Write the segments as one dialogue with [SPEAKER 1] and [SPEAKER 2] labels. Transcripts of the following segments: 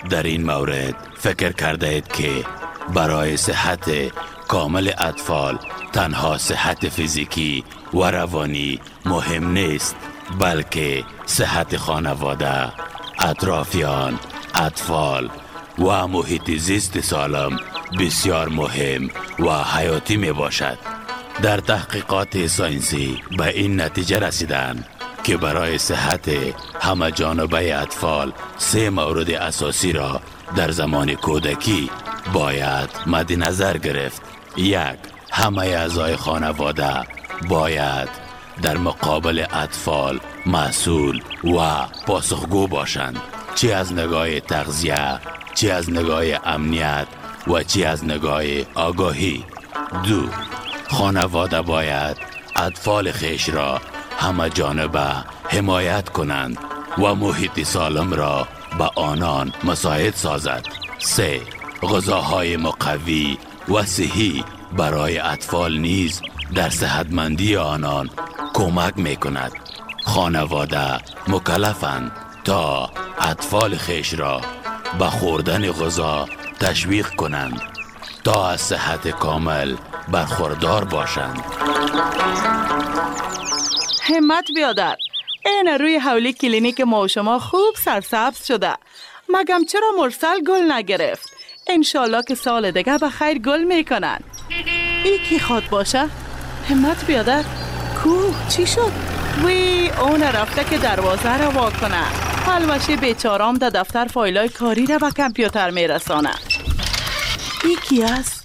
[SPEAKER 1] در این مورد فکر کرده اید که برای صحت کامل اطفال تنها صحت فیزیکی و روانی مهم نیست، بلکه صحت خانواده، اطرافیان، اطفال و محیط زیست سالم بسیار مهم و حیاتی می باشد. در تحقیقات ساینسی به این نتیجه رسیدند که برای صحت همه جانبه اطفال 3 مورد اساسی را در زمان کودکی باید مد نظر گرفت. 1. همه اعضای خانواده باید در مقابل اطفال مسئول و پاسخگو باشند، چه از نگاه تغذیه، چه از نگاه امنیت و چه از نگاه آگاهی. 2. خانواده باید اطفال خویش را همه جانبه حمایت کنند و محیط سالم را به آنان مساعد سازد. 3. غذاهای مقوی و صحی برای اطفال نیز در صحتمندی آنان کمک می کند. خانواده مکلفند تا اطفال خویش را به خوردن غذا تشویق کنند تا از صحت کامل برخوردار باشند.
[SPEAKER 2] همت بیادر، این روی حولی کلینیک ما و شما خوب سرسبز شده. مگم چرا مرسل گل نگرفت؟ انشالله که سال دیگه به خیر گل میکنن. ای کی خواد باشه؟ همت بیادر، کو چی شد؟ وی اون رفته که دروازه را وا کنه. حلوشی بیچارام در دفتر فایلای کاری را به کامپیوتر میرسانه. ای کی است؟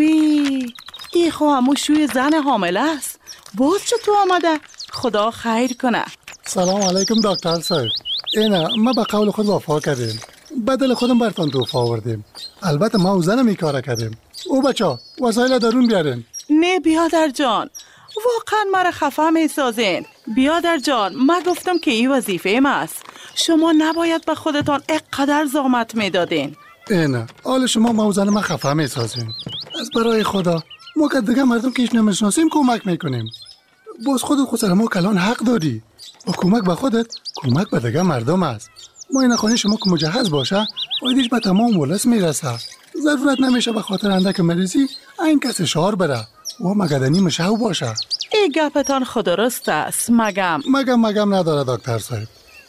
[SPEAKER 2] وی ای خو همو شوی زن حامله است. باز چطور آمده؟ خدا خیر کنه.
[SPEAKER 3] سلام علیکم دکتر صاحب. اینا ما به قول خود وفا کردیم، بدل خودم برتان توفا آوردیم. البته ما و زنم این کار کردیم. او بچه وسایل درون بیارین.
[SPEAKER 2] نه بیادر جان، واقعا مرا خفه می سازین. بیادر جان، من گفتم که این وظیفه ما است. شما نباید به خودتان اینقدر زحمت می دادین.
[SPEAKER 3] اینا حال شما ما و زن ما خفه می سازین. از برای خدا ما که دیگه مردم که ایش نمیشناسیم کمک میکنیم. باز خود سر ما کلان حق داری. با کمک به خودت کمک به دیگه مردم است. ما این خانه شما که مجهز باشه فایدهش به تمام ولس میرسه. ضرورت نمیشه به خاطر اندک مریضی این کس شعار بره و مگدنی مشهو باشه.
[SPEAKER 2] این گپتان خودرست است. مگم
[SPEAKER 3] نداره دکتر صاحب.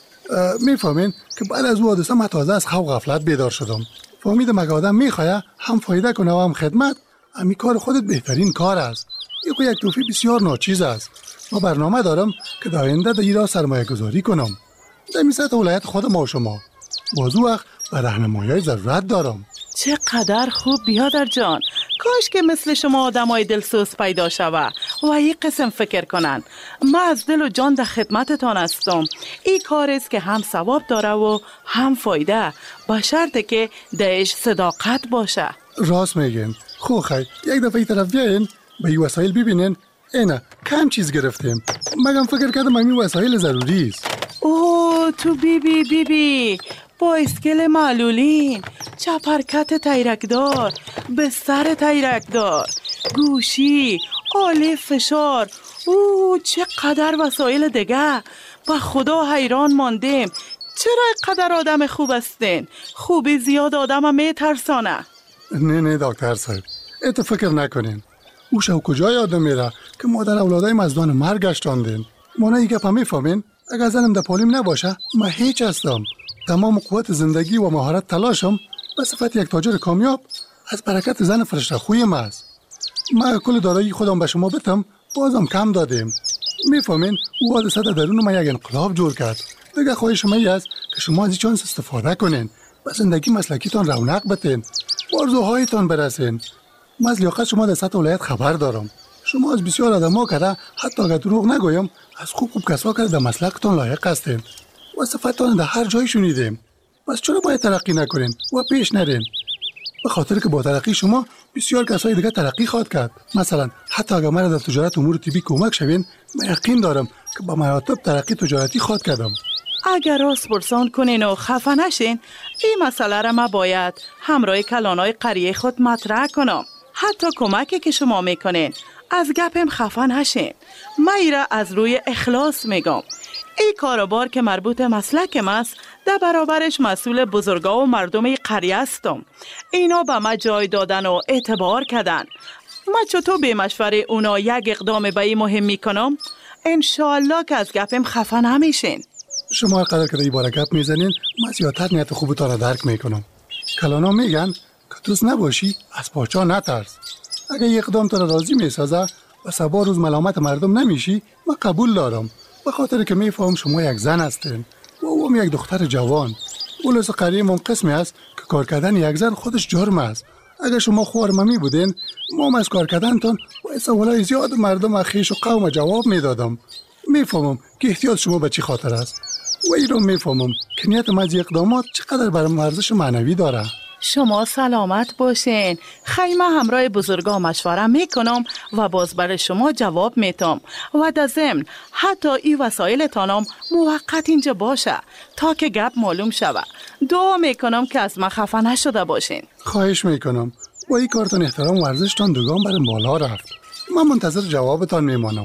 [SPEAKER 3] میفهمین که بعد از او حادثه من تازه از خواب غفلت بیدار شدم. فهمید مگه آدم میخواه هم فایده کنه و هم خدمت، امی کار خودت بهترین کار است. یک توفیق بسیار ناچیز است. ما برنامه دارم که در آینده در ایران سرمایه گذاری کنم در میسط ولایت خود ما و شما. بازو وقت به راهنمایی ضرورت دارم.
[SPEAKER 2] چقدر خوب بیادر جان. کاش که مثل شما آدمای دلسوز پیدا شوه و یک قسم فکر کنن. من از دل و جان در خدمتتان هستم. این کار است که هم ثواب داره و هم فایده، با شرطی که درش صداقت باشه.
[SPEAKER 3] راست میگین. خو خیر یک دفعه ای طرف بیاین به این وسایل ببینین. اینا کم چیز گرفتیم. مگم فکر کردم این وسایل ضروری است.
[SPEAKER 2] اوه تو بی با اسکل معلولین، چپرکت تیرکدار، بستر تیرکدار، گوشی، آله فشار. اوه چقدر وسایل دیگه. با خدا حیران ماندیم. چرا اینقدر آدم خوب هستین؟ خوبی زیاد آدم میترسانه.
[SPEAKER 3] نه دکتر صاحب، ات فکر نکنین. او شو کجای آدم میره که مادر اولادای مزدان مرگ گشتاندین. ما نه گپ میفهمین. اگر زنم در پالیم نباشه من هیچ هستم. تمام قوت زندگی و مهارت تلاشم به صفت یک تاجر کامیاب از برکت زن فرشته خویم است. من کل دارایی خودم به شما بتم بازم کم دادیم. میفهمین او حادثه در درون ما یک انقلاب جور کرد. دیگه خواهش شما است که شما از این چانس استفاده کنین، به زندگی مسلکیتان رونق بتین، آرزوهایتان برسین. من از لیاقت شما در سطح ولایت خبر دارم. شما از بسیار آدما کرده، حتی اگر دروغ نگویم، از خوب کسا کرده در مسلکتان لایق هستین و صفتان در هر جای شنیدیم. بس چرا باید ترقی نکنین و پیش نرین؟ به خاطر که با ترقی شما بسیار کسای دیگه ترقی خواهد کرد. مثلا حتی اگر من در تجارت امور طبی کمک شوین، من یقین دارم که با مراتب ترقی تجارتی خواهد کردم.
[SPEAKER 2] اگر راست پرسان کنین و خفه نشین، این مسئله را ما باید همراه کلانای قریه خود مطرح کنم. حتی کمکی که شما میکنین از گپم خفه نشین. من ایره از روی اخلاص میگم. این کاروبار که مربوط مسلکم است، در برابرش مسئول بزرگا و مردم قریه هستم. اینا به ما جای دادن و اعتبار کردن. ما چطور به مشوره اونا یک اقدام به این مهم میکنم؟ انشالله که از گپم خفه نمیشین.
[SPEAKER 3] شما هر قدر که در این باره گپ میزنین، من زیادتر نیت خوبتان را درک میکنم. کلانا میگن که دوست نباشی از پاچا نترس. اگه یک اقدام تو را راضی میسازه و سبا روز ملامت مردم نمیشی، من قبول دارم. به خاطر که میفهم شما یک زن هستین و او یک دختر جوان. اولس قریه من قسمی است که کار کردن یک زن خودش جرم است. اگه شما خوارممی بودین، ما از کار کردنتان با سوالای زیاد مردم اخیش و قوم جواب میدادم. میفهمم که احتیاط شما به چی خاطر است و این رو میفهمم که نیت من از اقدامات چقدر برام ارزش معنوی داره.
[SPEAKER 2] شما سلامت باشین. خیمه همراه بزرگا مشوره میکنم و باز برای شما جواب میتم و در ضمن حتی این وسایل تانم موقت اینجا باشه تا که گپ معلوم شوه. دعا میکنم که از من خفه نشده باشین.
[SPEAKER 3] خواهش میکنم. با این کارتان احترام و ارزشتان دوگان برام بالا رفت. من منتظر جوابتان میمانم.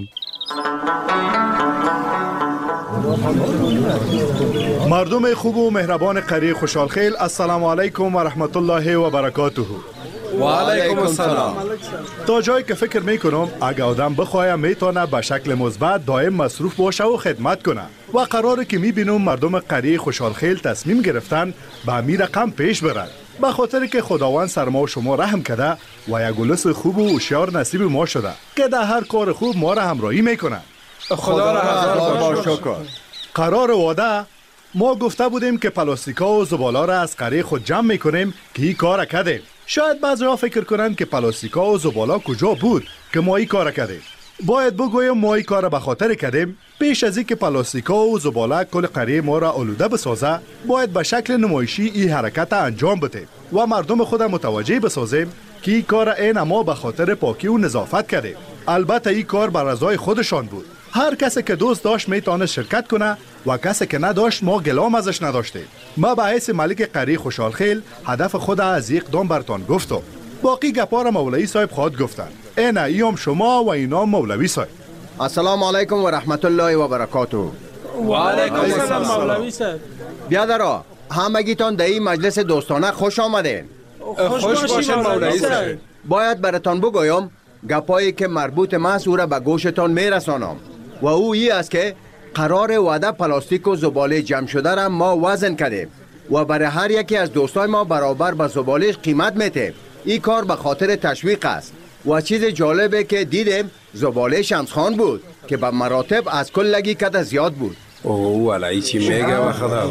[SPEAKER 4] مردم خوب و مهربان قریه خوشحالخیل، السلام علیکم و رحمت الله و برکاته.
[SPEAKER 5] و علیکم السلام.
[SPEAKER 4] تا جایی که فکر میکنم اگه آدم بخواه میتونه به شکل مثبت دائم مصروف باشه و خدمت کنه و قراره که میبینم مردم قریه خوشحالخیل تصمیم گرفتن به همین رقم پیش برن، به خاطر که خداوند سر ما و شما رحم کرده و یک گلس خوب و هوشیار نصیب ما شده که در هر کار خوب ما را همراهی میکنه.
[SPEAKER 5] خدا را هزار بار شکر.
[SPEAKER 4] قرار واده ما گفته بودیم که پلاستیکا و زباله را از قریه خود جمع میکنیم که این کار کردیم. شاید بعضی‌ها فکر کنند که پلاستیکا و زباله کجا بود که ما این کار کردیم. باید بگویم ما این کار به خاطر کردیم پیش از اینکه پلاستیکا و زباله کل قریه ما را آلوده بسازه، باید به شکل نمایشی این حرکت انجام بدیم و مردم خود متوجه بسازیم که این کار این ما به خاطر پاکی و نظافت کردیم. البته این کار بر رضای خودشان بود. هر کسی که دوست داشت میتونه شرکت کنه و کسی که نداشت ما گلام ازش نداشتیم. ما به حیث ملک قریه خوشحالخیل هدف خود از اقدام برتان گفتم. باقی گپا را مولوی صاحب خواهد گفتن. اینا ایام شما و اینا مولوی صاحب.
[SPEAKER 5] السلام علیکم و رحمت الله و برکاته.
[SPEAKER 6] و علیکم السلام مولوی صاحب.
[SPEAKER 5] بیادرها، همگیتان در این مجلس دوستانه خوش آمدین.
[SPEAKER 6] خوش باشین مولوی صاحب.
[SPEAKER 5] باید براتان بگویم گپایی که مربوط است او را به گوشتان میرسانم و او ای است که قرار وعده پلاستیک و زباله جمع شده را ما وزن کردیم و برای هر یکی از دوستای ما برابر به زبالهش قیمت میتیم. این کار به خاطر تشویق است و چیز جالبه که دیدیم زباله شمسخان بود که به مراتب از کل لگی کده زیاد بود.
[SPEAKER 6] ولی چی میگه و خدا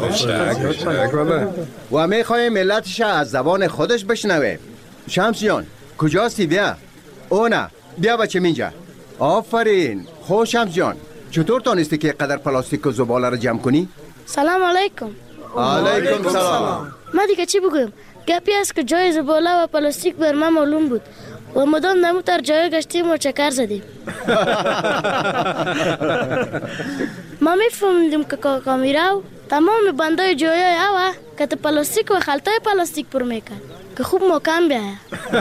[SPEAKER 5] و میخوایم ملتش از زبان خودش بشنوه. شمس جان کجاستی؟ بیا. او نه بیا بچه اینجا. آفرین. خوش شمس جان، چطور تانستی که قدر پلاستیک و زباله را جمع کنی؟
[SPEAKER 7] سلام علیکم.
[SPEAKER 5] علیکم سلام.
[SPEAKER 7] ما دیگه چی بگویم؟ گپی است که جای زباله و پلاستیک بر ما معلوم بود و مدام نموتر جای گشتیم و چکر زدیم. ما میفهمیدیم که کاکا میراو تمام بندای جایای اوه که پلاستیک و خلطای پلاستیک پر میکرد که خوب محکم بیایه.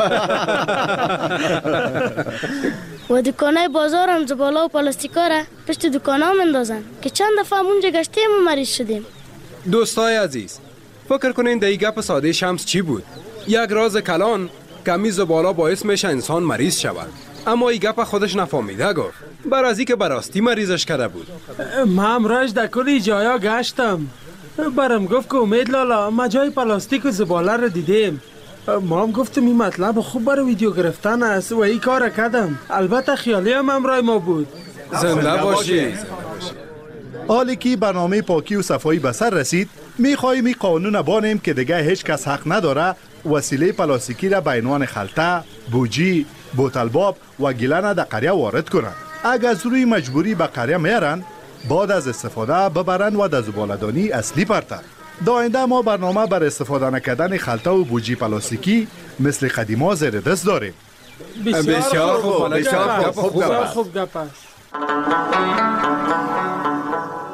[SPEAKER 7] و دکانای بازار هم زباله و پلاستیکا را پشت دکانا مندازن که چند دفعه اونجا گشتیم و مریض شدیم.
[SPEAKER 6] دوستای عزیز، فکر کنین در این گپ ساده شمس چی بود؟ یک راز کلان کمی زباله باعث میشه انسان مریض شود، اما این گپ خودش نفهمیده گفت بر از اینکه براستی مریضش کرده بود.
[SPEAKER 8] ما امروز در کلی جایا گشتم، برام گفت که امید لالا ما جای پلاستیک و زباله رو دیدیم. ما هم گفتم این مطلب خوب برای ویدیو گرفتن است و این کار کردم. البته خیالی هم امرای ما بود.
[SPEAKER 6] زنده باشی.
[SPEAKER 4] حالی که برنامه پاکی و صفایی به سر رسید، میخواهیم این قانون بانیم که دیگه هیچ کس حق نداره وسیله پلاستیکی را به عنوان خلطه، بوجی، بوتلباب و گیلان در قریه وارد کنند. اگر از روی مجبوری به قریه میارن، بعد از استفاده ببرن و در زباله‌دانی اصلی پرتن. در آینده ما برنامه بر استفاده نکردن خلطه و بوجی پلاستیکی مثل قدیما زیر دست داریم.
[SPEAKER 6] بسیار خوب.
[SPEAKER 8] بسیار خوب گپ است.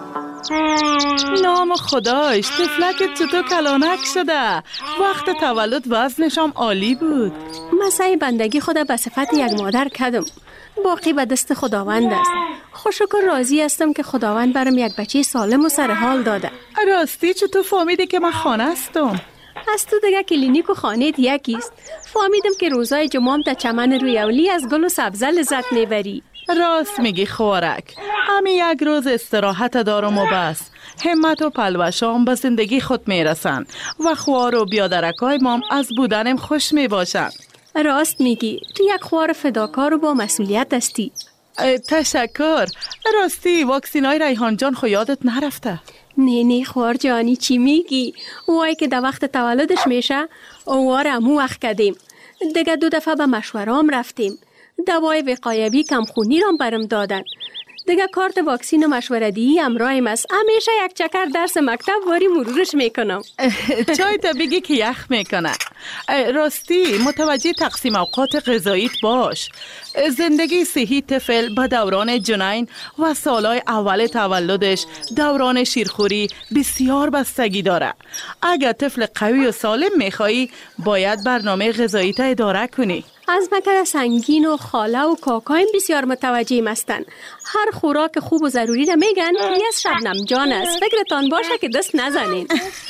[SPEAKER 2] نام خداش طفلک چطور کلانک شده. وقت تولد وزنشم عالی بود.
[SPEAKER 9] من سعی بندگی خدا به صفت یک مادر کردم. باقی به دست خداوند است. خوشکر راضی هستم که خداوند برم یک بچه سالم و سر حال داده.
[SPEAKER 2] راستی چطور فهمیدی که من خانه هستم؟
[SPEAKER 9] از تو دیگه کلینیک و خانه یکیست. فهمیدم که روزای جمعه تا چمن روی اولی از گل و سبزه لذت میبری.
[SPEAKER 2] راست میگی خوارک. همین یک روز استراحت دارم و بس. همت و پلوشام به زندگی خود میرسن و خوار و بیادرکای مام از بودنم خوش میباشن.
[SPEAKER 9] راست میگی. تو یک خوار فداکار و با مسئولیت هستی.
[SPEAKER 2] تشکر. راستی واکسینای ریحان جان خو یادت نرفته؟
[SPEAKER 9] نه خوار جانی چی میگی؟ وای که در وقت تولدش میشه اوار امو وقت کردیم. دیگه 2 دفعه به مشورام رفتیم. دوای وقایوی کمخونی رام برم دادن. دیگه کارت واکسین و مشوره‌دهی همراهم است. همیشه یک چکر درس مکتب واری مرورش میکنم.
[SPEAKER 2] چای تا بگی که یخ میکنه. راستی متوجه تقسیم اوقات غذاییت باش. زندگی صحی طفل به دوران جنین و سالهای اول تولدش دوران شیرخوری بسیار بستگی داره. اگر طفل قوی و سالم میخوایی باید برنامه غذاییت اداره کنی.
[SPEAKER 9] از مکر سنگین و خاله و کاکایم بسیار متوجه هستند. هر خوراک خوب و ضروری را میگن. از شبنم جان است. فکرتان باشه که دست نزنین.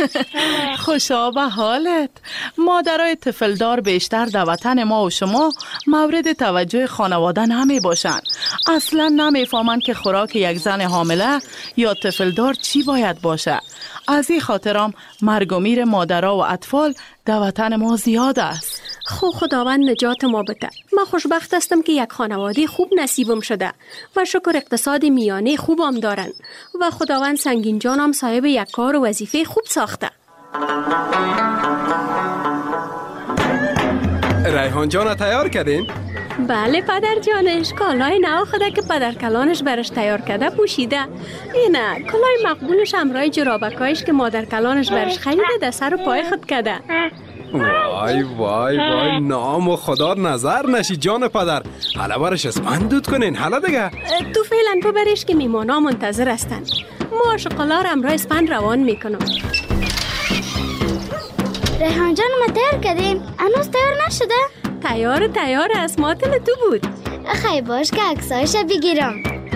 [SPEAKER 2] خوشا به حالت. مادرای طفلدار بیشتر در وطن ما و شما مورد توجه خانواده نمی باشن. اصلا نمیفهمن که خوراک یک زن حامله یا طفلدار چی باید باشه. از این خاطرام مرگ و میر مادرها و اطفال در وطن ما زیاد است.
[SPEAKER 9] خداوند نجات ما بده. من خوشبخت هستم که یک خانواده خوب نصیبم شده و شکر اقتصاد میانه خوبم دارن و خداوند سنگین جانم صاحب یک کار و وظیفه خوب ساخته.
[SPEAKER 6] ریحان جان تیار کردین؟
[SPEAKER 9] بله پدر جانش. کالای نو خدا که پدر کلانش برش تیار کرده پوشیده. اینه کالای مقبولش همراه جرابکایش که مادر کلانش برش خریده در سر و پای خود کرده.
[SPEAKER 6] وای وای وای نام و خدا نظر نشی جان پدر. حالا برش اسپند دود کنین. حالا دیگه
[SPEAKER 9] تو فعلا تو برش که میمانا منتظر هستن. ما شکلار همراه اسپند روان میکنم.
[SPEAKER 7] ریحان جان ما تیار کردیم. هنوز تیار نشده؟
[SPEAKER 9] تیار است. ماتل تو بود.
[SPEAKER 7] خیلی باش که عکسایش بگیرم.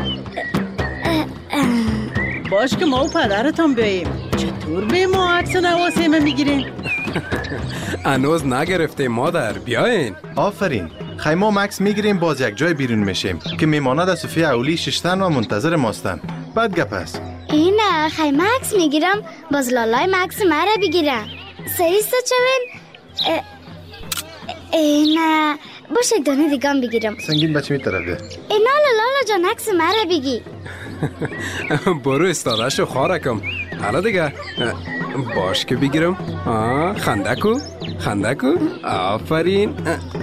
[SPEAKER 10] باش که ما و پدرتان بیاییم. چطور به ما عکس نواسیمه میگیرین؟
[SPEAKER 6] هنوز نگرفتیم مادر. بیاین.
[SPEAKER 4] آفرین. خیلی ما عکس میگیریم باز یک جای بیرون میشیم که میماند از صفحه اولی ششتن و منتظر ماستن. بعد گپ است.
[SPEAKER 7] اینه خیلی عکس میگیرم باز لالای عکس مرا بگیرم. سریستا چوین؟ نه باش یک دانه دیگه بگیرم.
[SPEAKER 4] سنگین بچه میترفه.
[SPEAKER 7] اینا لالا جان عکس مرا بگی.
[SPEAKER 6] برو استادشو خارکم. حالا دیگه باش که بگیرم. خندکو آفرین.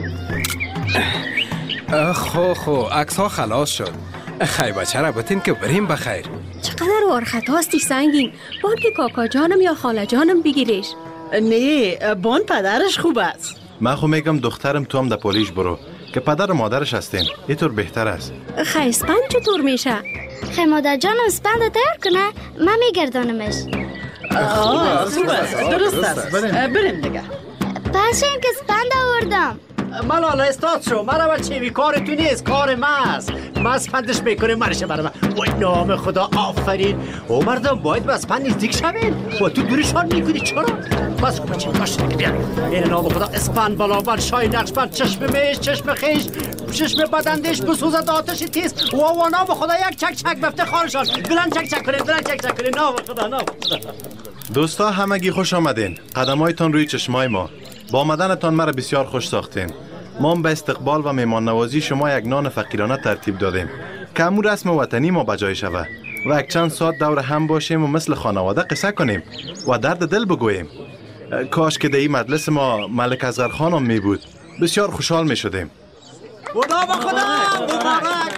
[SPEAKER 6] خو عکس ها خلاص شد. خیلی بچه را بتین که بریم بخیر.
[SPEAKER 9] چقدر وارخط هستی سنگین. بان که کاکا جانم یا خاله جانم بگیریش.
[SPEAKER 10] نه بان پدرش خوب است.
[SPEAKER 4] من خو میگم دخترم تو هم در پولیش برو که پدر و مادرش هستین. اینطور بهتر است.
[SPEAKER 9] خیلی اسپند چطور میشه؟
[SPEAKER 7] خیلی مادر جانم اسپند تیار کنه من میگردانمش.
[SPEAKER 10] خوب است. درست است. بریم دیگه.
[SPEAKER 7] پاشیم که اسپند آوردم.
[SPEAKER 10] ملالا استاد شو. مرا بچه کار تو نیست. کار من است. من اسپندش میکنه مرشه برای من. وای نام خدا آفرین. او مردم باید به اسپند نزدیک شوین. و تو دورشان میکنی چرا؟ بس خوب بچه باشه بیا. این نام خدا اسپند بلابند شای نقشبند چشم میش چشم خیش چشم بدندش بسوزد آتش تیز. و نام خدا یک چک چک بفته خارشان. بلند چک چک کنین. بلند چک چک کنین. نام خدا.
[SPEAKER 4] دوستا همگی خوش آمدین. قدمایتان روی چشمای ما. با آمدنتان مرا بسیار خوش ساختین. ما به استقبال و مهمان نوازی شما یک نان فقیرانه ترتیب دادیم که همون رسم وطنی ما بجای شود و یک چند ساعت دور هم باشیم و مثل خانواده قصه کنیم و درد دل بگوییم. کاش که در این مجلس ما ملک اصغر خانم می بود. بسیار خوشحال می شدیم.
[SPEAKER 10] خدا با خدا.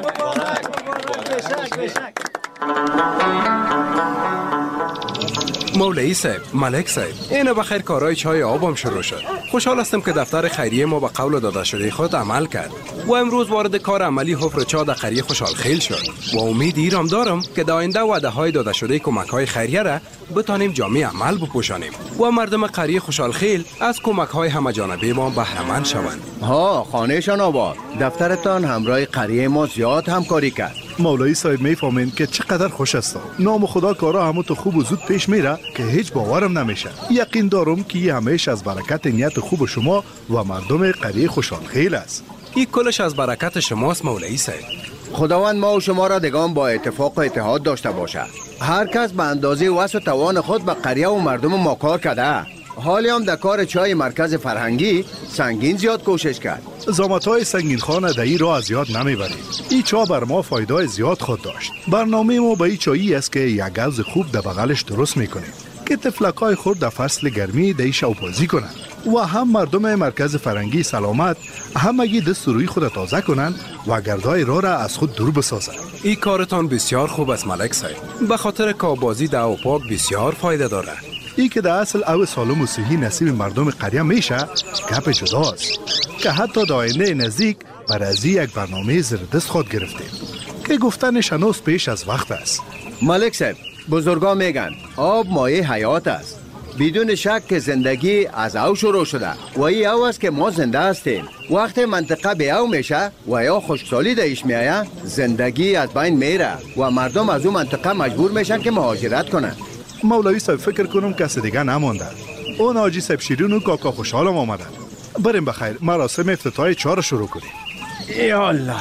[SPEAKER 10] مبارک. بشک.
[SPEAKER 6] مولوی صاحب، ملک صاحب، این بخیر کارهای چای آبم شروع شد. خوشحال هستم که دفتر خیریه ما به قول داده شده خود عمل کرد و امروز وارد کار عملی حفر چا در قریه خوشحال خیل شد و امید ایرام دارم که در آینده وعده های داده شده کمک های خیریه را بتانیم جامع عمل بپوشانیم و مردم قریه خوشحال خیل از کمک های همه جانبه ما بهره مند شوند.
[SPEAKER 5] ها خانهشان آباد، دفترتان همراه قریه ما زیاد همکاری کرد.
[SPEAKER 4] مولوی صاحب میفهمین که چقدر خوش است. نام خدا کارا همون تو خوب و زود پیش میره که هیچ باورم نمیشه. یقین دارم که این همیشه از برکت نیت خوب شما و مردم قریه خوشحال خیل است.
[SPEAKER 6] این کلش از برکت شماست مولوی صاحب.
[SPEAKER 5] خداوند ما و شما را دگان با اتفاق و اتحاد داشته باشه. هر کس به اندازه وس و توان خود به قریه و مردم ما کار کرده. حالی هم در کار چای مرکز فرهنگی سنگین زیاد کوشش کرد.
[SPEAKER 4] زامت‌های سنگین خانه در این راه زیاد نمیبریم. این چا بر ما فایده زیاد خود داشت. برنامه ما به این چایی است که یک گوز خوب در بغلش درست میکنیم که تفلکای خود در فصل گرمی در این شوپازی کنند و هم مردم مرکز فرهنگی سلامت همگی دست روی خود تازه کنند و گردای راه را از خود دور بسازند.
[SPEAKER 6] این کارتان بسیار خوب است ملک صاحب. به خاطر کاربازی در هوا پاک بسیار فایده داره.
[SPEAKER 4] ای که در اصل او سالم و صحی نصیب مردم قریه میشه گپ جداست که حتی در آینده نزدیک بر از یک برنامه زیردست خود گرفتیم که گفتنش هنوز پیش از وقت است.
[SPEAKER 5] ملک صاحب، بزرگا میگن آب مایه حیات است. بدون شک که زندگی از او شروع شده و ای او است که ما زنده هستیم. وقتی منطقه به او میشه و یا خشکسالی درش میایه زندگی از بین میره و مردم از اون منطقه مجبور میشن که مهاجرت کنن.
[SPEAKER 4] مولوی صاحب فکر کنم کسی دیگه نمانده. اون حاجی صاحب شیرین و کاکا خوشحالم آمدن. بریم بخیر مراسم افتتاح چا رو شروع کنیم.
[SPEAKER 5] یا الله.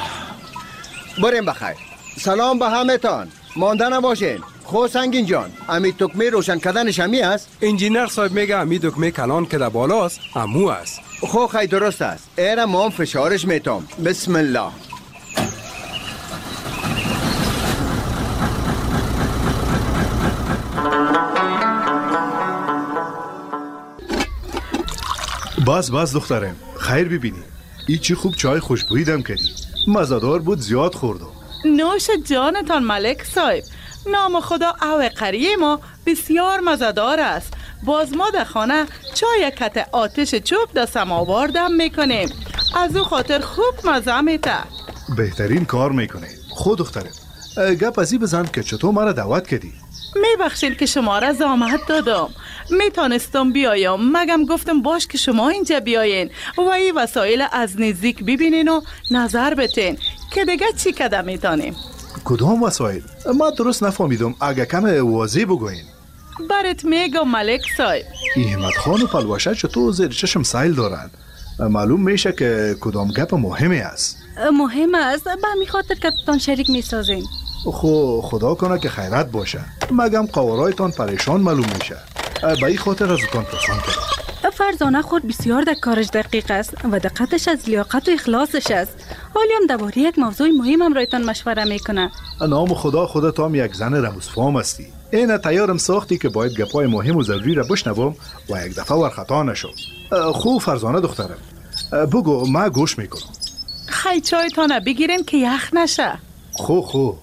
[SPEAKER 5] بریم بخیر. سلام به همتان. مانده نباشین. خو سنگین جان، امی دکمه روشن کردنش همی است؟
[SPEAKER 6] انجینر صاحب میگه امی دکمه کلان که در بالاست امو است.
[SPEAKER 5] خو خیلی درست است. ایره ما فشارش میتام. بسم الله.
[SPEAKER 4] بس دخترم خیر ببینی. ای چی خوب چای خوشبویی دم کردی. مزه‌دار بود زیاد خوردم.
[SPEAKER 2] نوش جانتان ملک صاحب. نام خدا او قریه ما بسیار مزه‌دار است. باز ما در خانه چای کت آتش چوب در سماوار دم میکنیم. از او خاطر خوب مزه میته.
[SPEAKER 4] بهترین کار میکنه. خود دخترم گپ ازی بزن که چطور مرا دعوت کردی.
[SPEAKER 2] میبخشید که شما را زحمت دادم. میتونستم بیایم مگم گفتم باش که شما اینجا بیاین و این وسایل از نزدیک ببینین و نظر بتین که دیگه چی کده میتونیم.
[SPEAKER 4] کدام وسایل؟ ما درست نفهمیدم. اگه کم واضح بگوین.
[SPEAKER 2] برات میگم ملک صاحب.
[SPEAKER 4] احمد خان و پلوشه چطور زیر چشم سایل دارن. معلوم میشه که کدام گپ مهمی است.
[SPEAKER 9] مهم است به می خاطر که تان شریک میسازیم.
[SPEAKER 4] خدا کنه که خیرت باشه. مگم قوارایتان پریشان معلوم میشه. به این خاطر از تان پرسان کردم.
[SPEAKER 9] فرزانه خود بسیار در کارش دقیق است و دقتش از لیاقت و اخلاصش است. حالی هم درباره یک موضوع مهم هم رایتان مشوره میکنه.
[SPEAKER 4] نام خدا خودت هم یک زن رموزفام هستی. این تیارم ساختی که باید گپای مهم و ضروری را بشنوم و یک دفعه ورخطا نشم. خوب فرزانه دخترم بگو ما گوش میکنم.
[SPEAKER 2] خیلی چایتان بگیرین که یخ نشه.
[SPEAKER 4] خو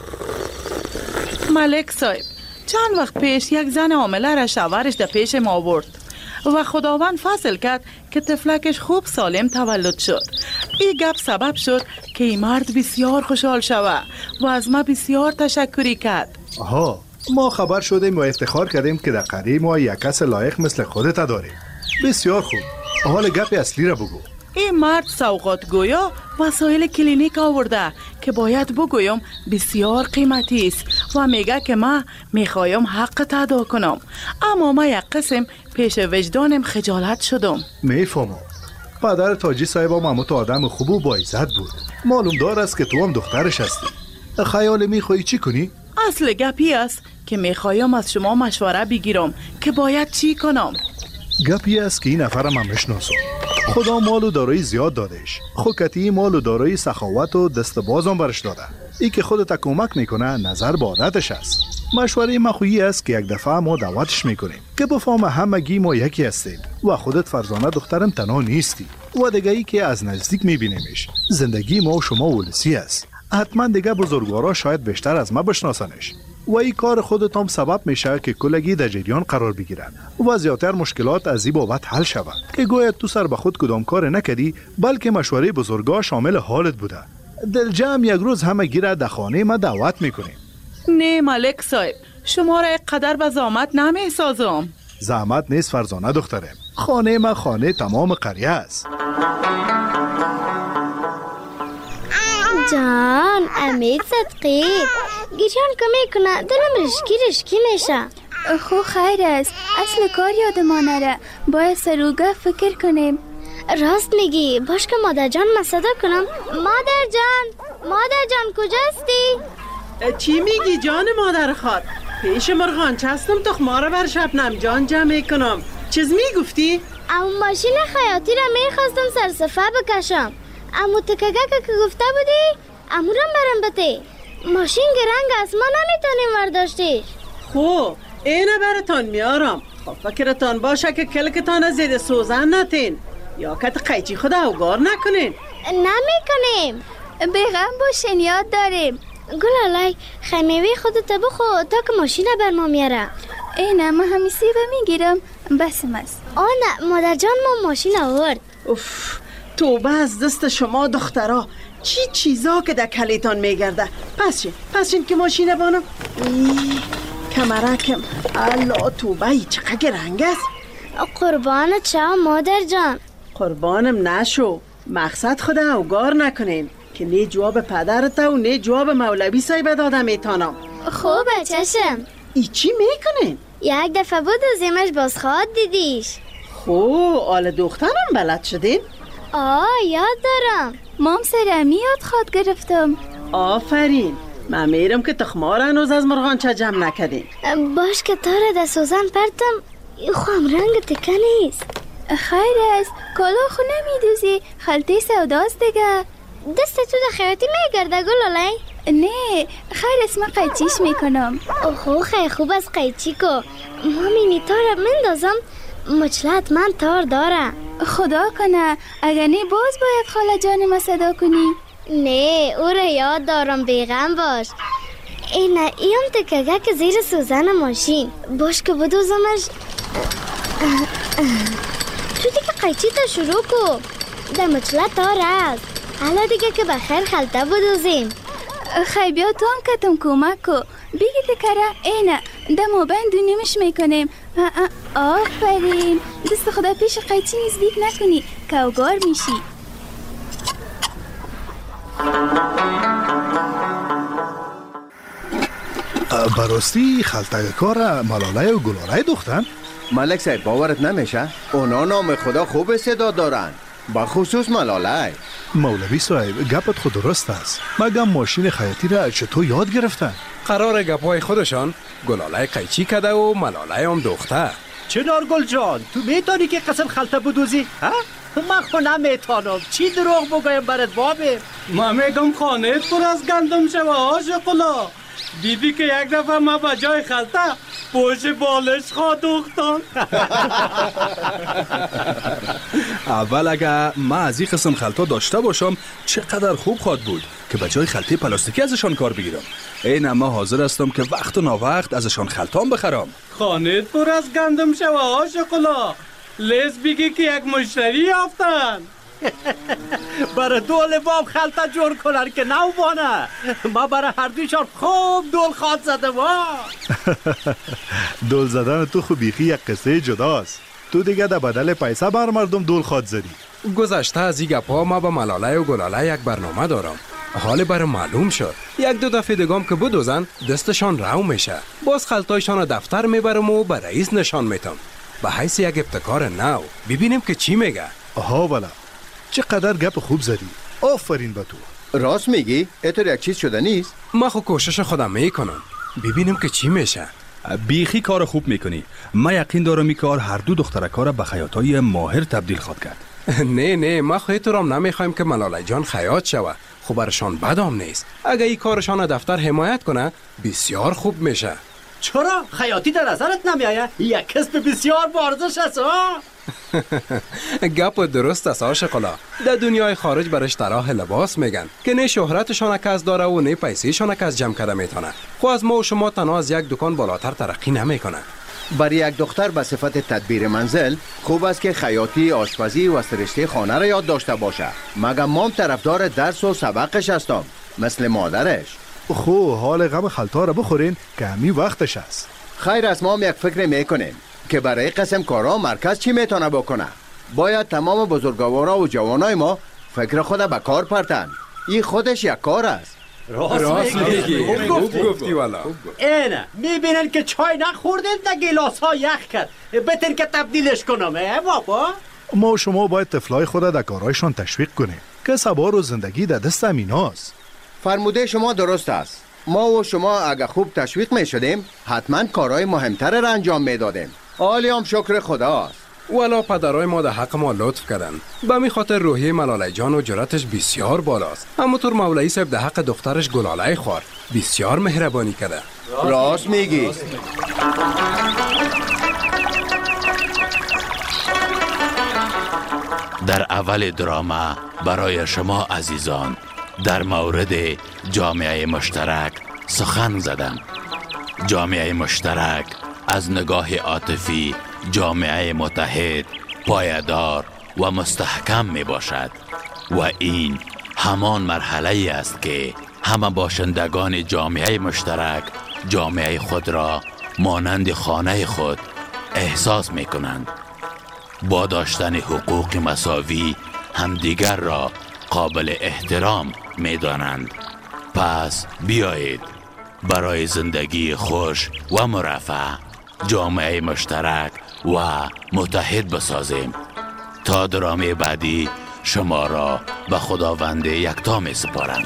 [SPEAKER 2] ملک صاحب چند وقت پیش یک زن حامله را شوهرش در پیش ما آورد و خداوند فضل کرد که طفلکش خوب سالم تولد شد. این گپ سبب شد که این مرد بسیار خوشحال شود و از ما بسیار تشکری کرد.
[SPEAKER 4] آها ما خبر شدیم و افتخار کردیم که در قریه ما یک کس لایق مثل خودت داریم. بسیار خوب. حال گپ اصلی را بگو.
[SPEAKER 2] این مرد سوغات گویا وسایل کلینیک آورده که باید بگویم بسیار قیمتی است و میگه که ما میخوایم حق ادا کنم، اما ما یک قسم پیش وجدانم خجالت شدم.
[SPEAKER 4] میفهمم. پدر تاجی صاحبم هم تو آدم خوب و با عزت بود. معلوم دار است که تو هم دخترش هستی. خیال میخوایی چی کنی؟
[SPEAKER 2] اصل گپی است که میخوایم از شما مشوره بگیرم که باید چی کنم.
[SPEAKER 4] گپی است که این نفرم هم بشناسم. خدا مال و دارایی زیاد دادش. خوکتی مال و دارایی سخاوت و دست بازم برش داده. ای که خودت کمک میکنه نظر به عادتش است. مشوره ما خویی است که یک دفعه ما دعوتش میکنیم که بفهم همگی ما یکی هستیم و خودت فرزانه دخترم تنها نیستی و دیگه ای که از نزدیک میبینیمش. زندگی ما و شما ولسی است. حتما دیگه بزرگوارا شاید بیشتر از ما بشناسنش. و این کار خودت هم سبب میشه که کلگی در جریان قرار بگیرن و زیادتر مشکلات از این بابت حل شود که گویا تو سر به خود کدام کار نکردی، بلکه مشوره بزرگا شامل حالت بوده. دل جمع یک روز همه گیره در خانه ما دعوت میکنیم.
[SPEAKER 2] نه ملک صاحب، شما را قدر به زحمت نمیسازم.
[SPEAKER 4] زحمت نیست فرزانه دخترم، خانه ما خانه تمام قریه است.
[SPEAKER 7] جان امید صدقی گیران که میکنه دلم رشکی میشه.
[SPEAKER 11] خو خیر است، اصل کار یادمان نره، باید سروگه فکر کنیم.
[SPEAKER 7] راست میگی، باش که مادر جان صدا کنم. مادر جان کجاستی؟
[SPEAKER 8] چی میگی جان مادر خود؟ پیش مرغان چستم تخماره بر شبنم جان جمع کنم. چیز میگفتی؟
[SPEAKER 7] اما ماشین خیاطی را میخواستم سرصفه بکشم، اما تکگه که گفته بودی امورم برم بده. ماشین گرنگ است، ما نمیتونیم ورداشتیش.
[SPEAKER 8] خو اینه براتان میارم. خب فکرتان باشه که کلکتان زیر سوزن نتین یا کت قیچی خود اوگار نکنین.
[SPEAKER 7] نمیکنیم،
[SPEAKER 11] بیغم باشین، یاد داریم.
[SPEAKER 7] گلالای خمیوی خودت بخو تا که ماشین بر ما میاره.
[SPEAKER 11] اینه ما همی سیبه میگیرم، بسم است.
[SPEAKER 7] آنه مادر جان ما ماشین آورد.
[SPEAKER 8] اوف، توبه از دست شما دخترها، چی چیزا که در کلیتان میگرده. پسین که ماشین بانم. کمرکم الله توبه ای چقدر رنگ است.
[SPEAKER 7] قربانت چه مادر جان.
[SPEAKER 8] قربانم نشو، مقصد خود اوگار نکنین که نه جواب پدرت و نه جواب مولوی صاحب دادم میتانم.
[SPEAKER 7] خوبه چشم.
[SPEAKER 8] ای چی میکنین؟
[SPEAKER 7] یک دفعه بود و زیمش باز خواد دیدیش.
[SPEAKER 8] آل دخترم بلد شدین؟
[SPEAKER 7] یاد دارم.
[SPEAKER 11] مام سرمی یاد خواد گرفتم.
[SPEAKER 8] آفرین. من میرم که تخمار هنوز از مرغان چه جمع نکردین.
[SPEAKER 7] باش که تاره در سوزن پرتم خوام رنگ تکه نیست.
[SPEAKER 11] خیر است، کلا خو نمیدوزی، خلطه سوداست دیگه.
[SPEAKER 7] دست تو در خیاطی میگرده گلالای؟
[SPEAKER 11] نه خیر است، من قیچیش میکنم.
[SPEAKER 7] خیلی خوب از قیچی کو. مامینی تار مندازم، مچلت من تار دارم.
[SPEAKER 11] خدا کنه اگر نه باز باید خاله جان ما صدا کنی.
[SPEAKER 7] نه او را یاد دارم، بیغم باش. اینه ایم تکگه که زیر سوزن ماشین. باش که بدوزمش. تو دیگه قیچی تا شروع کو. در مچلت تار است. حالا دیگه که بخیر خلطه بدوزیم.
[SPEAKER 11] خیلی بیا تو هم کتم کمک کو. بگی تکره اینه دمو بند نمیش میکنیم. آفرین، دست خدا پیش قیچی نزدیک نکنی که اوگار میشی.
[SPEAKER 4] براستی خلطه کار ملاله و گلاله دختن؟
[SPEAKER 5] ملک صاحب باورت نمیشه؟ اونا نام خدا خوب استعداد دارن، با خصوص ملاله.
[SPEAKER 4] مولوی صاحب گپت خود درست است، مگم ماشین خیاطی را چطور یاد گرفتن؟
[SPEAKER 6] قرار گپای خودشان گلاله قیچی کده و ملاله هم دختر.
[SPEAKER 10] چنار گل جان، تو میتونی که قسم خلطه بدوزی؟ من خو نمیتونم، چی دروغ بگویم برات بابه؟
[SPEAKER 8] من میگم خانه پر از گندم شوه شکلا. دیدی که یک دفعه ما با جای خلطه پوش بالش خواه دوختم.
[SPEAKER 12] اول اگه من از این قسم خلطه داشته باشم چقدر خوب خواد بود که به جای خلطه پلاستیکی ازشان کار بگیرم. این اما حاضر هستم که وقت و ناوقت ازشان خلطان بخرم.
[SPEAKER 8] خانه پر از گندم شوه شکلا. لیز بگی که یک مشتری یافتن.
[SPEAKER 10] برای دول باب خلطه جور کنن که نو بانه. ما برای هر دویشان خوب دول خواد زدم.
[SPEAKER 4] دول زدن تو خوب بیخی یک قصه جداست. تو دیگه در بدل پیسه بر مردم دول خواد زدی.
[SPEAKER 6] گذشته از این گپا ما با ملاله و گلاله یک برنامه دارم. حال برای معلوم شد یک دو دفعه دگام که بدوزن دستشان رو میشه. باز خلطایشان رو دفتر میبرم و به رئیس نشان میتم به حیث یک ابتکار نو. ببینیم که چی میگه.
[SPEAKER 4] والا چقدر گپ خوب زدی. آفرین به تو.
[SPEAKER 5] راست میگی؟ اتر یک چیز شده نیست؟
[SPEAKER 6] ما خو کوشش خودم میکنم، ببینیم که چی میشه.
[SPEAKER 12] بیخی کار خوب میکنی. من یقین دارم این کار هر دو دخترکار به خیاطای ماهر تبدیل خواهد کرد.
[SPEAKER 6] نه ما خودتون نمیخوایم که ملاله جان خیاط شوه. خب برشان بدام نیست. اگه این کارشان دفتر حمایت کنه بسیار خوب میشه.
[SPEAKER 10] چرا؟ خیاطی در نظرت نمیایه؟ یک کسب بسیار با ارزش است.
[SPEAKER 6] گپ درست است عاشقالا. در دنیای خارج برش طراح لباس میگن که نه شهرتشان کس داره و نه پیسهشان کس جمع کرده میتونه. خو از ما و شما تنها از یک دکان بالاتر ترقی نمیکنه.
[SPEAKER 5] برای یک دختر به صفت تدبیر منزل خوب است که خیاطی، آشپزی و سرشته خانه را یاد داشته باشه. مگه مام طرفدار درس و سبقش هستم مثل مادرش.
[SPEAKER 4] خو حال غم خلطا را بخورین که همی وقتش است.
[SPEAKER 5] خیر است، ما یک فکر میکنیم که برای قسم کارا مرکز چی میتونه بکنه. باید تمام بزرگوارا و جوانای ما فکر خود به کار پرتن. این خودش یک کار است.
[SPEAKER 6] راست میگی. خوب گفتی والا.
[SPEAKER 10] اینه میبینن که چای نخوردن در گیلاس ها یخ کرد. بهتر که تبدیلش کنم بابا.
[SPEAKER 4] ما و شما باید طفلای خود در کارهایشان تشویق کنیم که سوار و زندگی در دست امیناست.
[SPEAKER 5] فرموده شما درست است. ما و شما اگه خوب تشویق می شدیم حتما کارهای مهمتر را انجام می دادیم. عالی هم شکر خداست.
[SPEAKER 6] والا پدرای ما در حق ما لطف کردن. به می خاطر روحیه ملاله جان و جرأتش بسیار بالاست. همونطور مولوی صاحب در حق دخترش گلاله خوار بسیار مهربانی کرده.
[SPEAKER 5] راست میگی.
[SPEAKER 1] در اول دراما برای شما عزیزان در مورد جامعه مشترک سخن زدم. جامعه مشترک از نگاه عاطفی جامعه متحد، پایدار و مستحکم می باشد و این همان مرحله است که همه باشندگان جامعه مشترک جامعه خود را مانند خانه خود احساس می کنند. با داشتن حقوق مساوی همدیگر را قابل احترام می دانند. پس بیایید برای زندگی خوش و مرفه جامعه مشترک و متحد بسازیم. تا درامه بعدی شما را به خداوند یکتا می سپارم.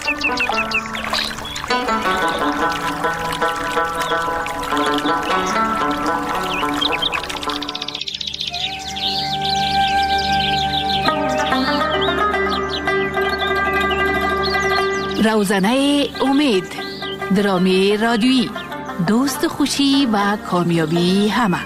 [SPEAKER 13] روزنه امید، درامی رادیویی، دوست خوشی و کامیابی همه.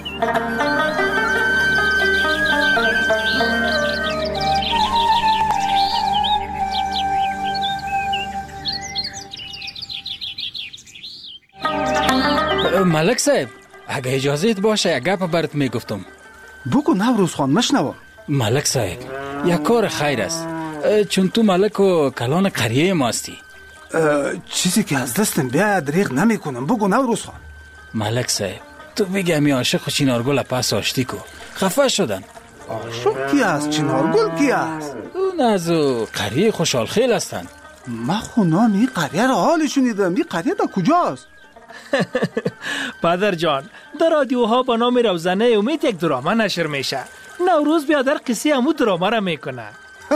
[SPEAKER 14] ملک صاحب اگه اجازهت باشه یک گپ برات میگفتم.
[SPEAKER 12] بگو نوروز خان مشنوم.
[SPEAKER 14] ملک صاحب یک کار خیر است، چون تو ملک و کلان قریه ما هستی.
[SPEAKER 12] چیزی که از دستم بیاید دریغ نمی کنم. بگو نوروز خان.
[SPEAKER 14] ملک صاحب تو بگی همی عاشق و چینارگل پس آشتی کو خفه شدن.
[SPEAKER 12] عاشق کی است؟ چینارگل کی است؟
[SPEAKER 14] اون از قریه خوشحال خیل هستند.
[SPEAKER 12] ما خونام این قریه را حال شنیدم. این قریه در کجاست؟
[SPEAKER 8] پدر جان در رادیوها با نام روزنه امید یک دراما نشر میشه. نوروز بیادر قصه همو دراما را میکنه.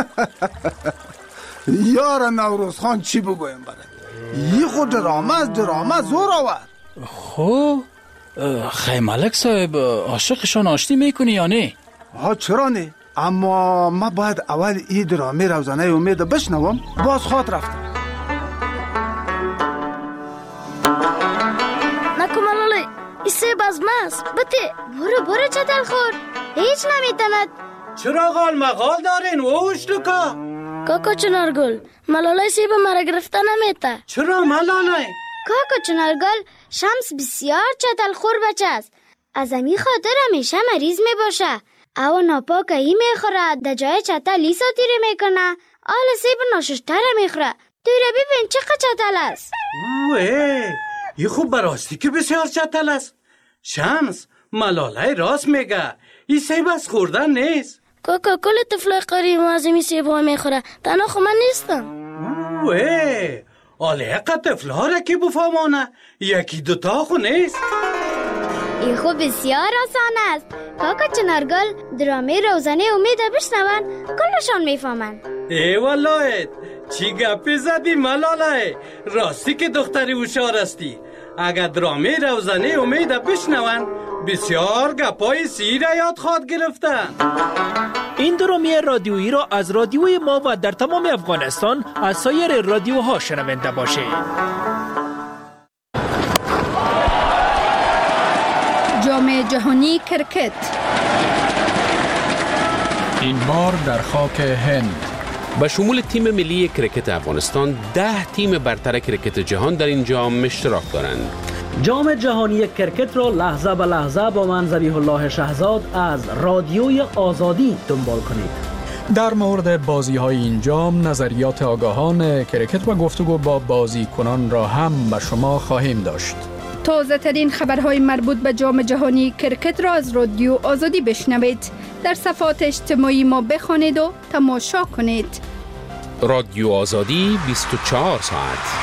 [SPEAKER 12] یار نوروز خان چی بگویم برد؟ یه خود دراما زور آورد.
[SPEAKER 14] خب خیلی ملک صاحب عاشقشان آشتی میکنی یا نه؟
[SPEAKER 12] ها چرا نه؟ اما ما باید اول این درامی روزنه امید بشنوم. باز خواد رفتم.
[SPEAKER 7] نکو ملاله ایسه بازمست بته برو چتل خور هیچ نمیتند.
[SPEAKER 10] چرا غال مغال دارین ووش دوکا؟
[SPEAKER 7] کاکا چنارگل ملاله سیب مرا گرفته نمیته.
[SPEAKER 10] چرا ملاله؟
[SPEAKER 7] کاکا چنارگل شمس بسیار چتل خور بچه است. از امی خاطر همیشه مریض می باشه. او ناپاک ای میخوره در جای چتل ای ساتیره میکنه. آل سیب ناششتر میخوره. دوره ببین چقدر چتل است.
[SPEAKER 10] اوه یه خوب براستی که بسیار چتل است. شمس ملاله راست میگه. این سیب از خوردن نیست.
[SPEAKER 7] کاکا کل طفلای قریب از این سیب ها میخوره. تنها خو من نیستم.
[SPEAKER 10] اوه آله طفل ها را که بفهمانه یکی دوتا خو نیست.
[SPEAKER 7] این خوب بسیار آسان است. کاکا چنارگل درامه روزنه امید بشنون کلشان میفهمن.
[SPEAKER 10] ای والله چی گپی زدی ملاله؟ راستی که دختری هوشیار استی. اگر درامه روزنه امید بشنون بسیار گپای سیر یاد خواد گرفتن.
[SPEAKER 8] این درامی رادیویی را از رادیوی ما و در تمام افغانستان از سایر رادیوها شنونده باشید.
[SPEAKER 15] جام جهانی کرکت
[SPEAKER 12] این بار در خاک هند.
[SPEAKER 15] به شمول تیم ملی کرکت افغانستان 10 تیم برتر کرکت جهان در این جام اشتراک دارند.
[SPEAKER 16] جام جهانی کرکت را لحظه به لحظه با من ذبیح الله شهزاد از رادیوی آزادی دنبال کنید.
[SPEAKER 12] در مورد بازی‌های این جام نظریات آگاهان کرکت و گفتگو با بازیکنان را هم به شما خواهیم داشت.
[SPEAKER 17] تازه ترین خبرهای مربوط به جام جهانی کرکت را از رادیو آزادی بشنوید. در صفحات اجتماعی ما بخوانید و تماشا کنید.
[SPEAKER 15] رادیو آزادی 24 ساعت.